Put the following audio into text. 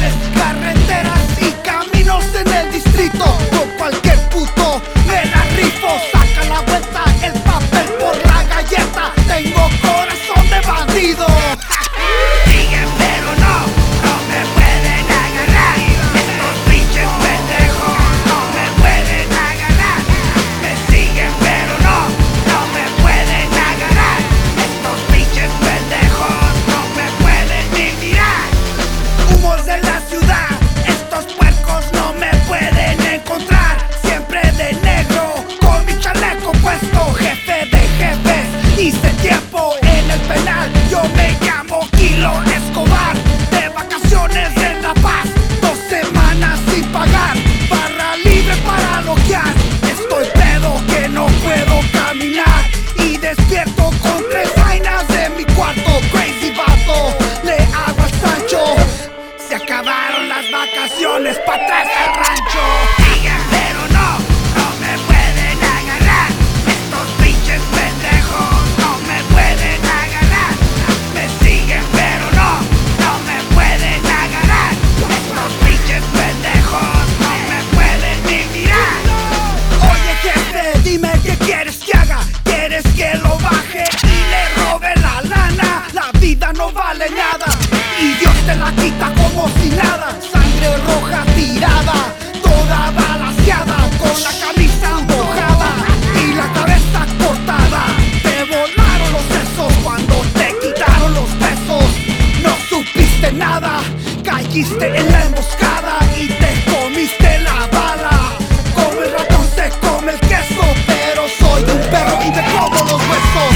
hospitales, carreteras y caminos en el distrito. Con cualquier puto me la rifo. Saca la vuelta, el papel por la galleta. Tengo corazón de bandido. Siguen pero no me pueden agarrar. Estos pinches pendejos no me pueden agarrar. Me siguen pero no me pueden agarrar. Estos pinches pendejos no me pueden ni mirar. Humos de la ciudad, estos puercos no me pueden encontrar. Siempre de negro, con mi chaleco puesto. Jefe de jefes, hice tiempo en el penal. Yo me llamo Kilo Escobar. De vacaciones en La Paz, 2 semanas sin pagar. Barra libre para loquear. Estoy pedo que no puedo caminar. Y despierto con 3 vainas de mi cuarto. Crazy vato, le hago al Sancho. Se acabaron las vacaciones, pa' atrás al rancho. Siguen pero no me pueden agarrar. Estos pinches pendejos no me pueden agarrar. Me siguen pero no me pueden agarrar. Estos pinches pendejos no me pueden ni mirar. Oye jefe, dime qué quieres que haga. ¿Quieres que lo baje y le robe la lana? La vida no vale nada y Dios te la quita como si nada. Sangre roja tirada, toda balaseada, con la camisa mojada y la cabeza cortada. Te volaron los sesos cuando te quitaron los pesos. No supiste nada, caíste en la emboscada y te comiste la bala. Como el ratón se come el queso, pero soy un perro y te como los huesos.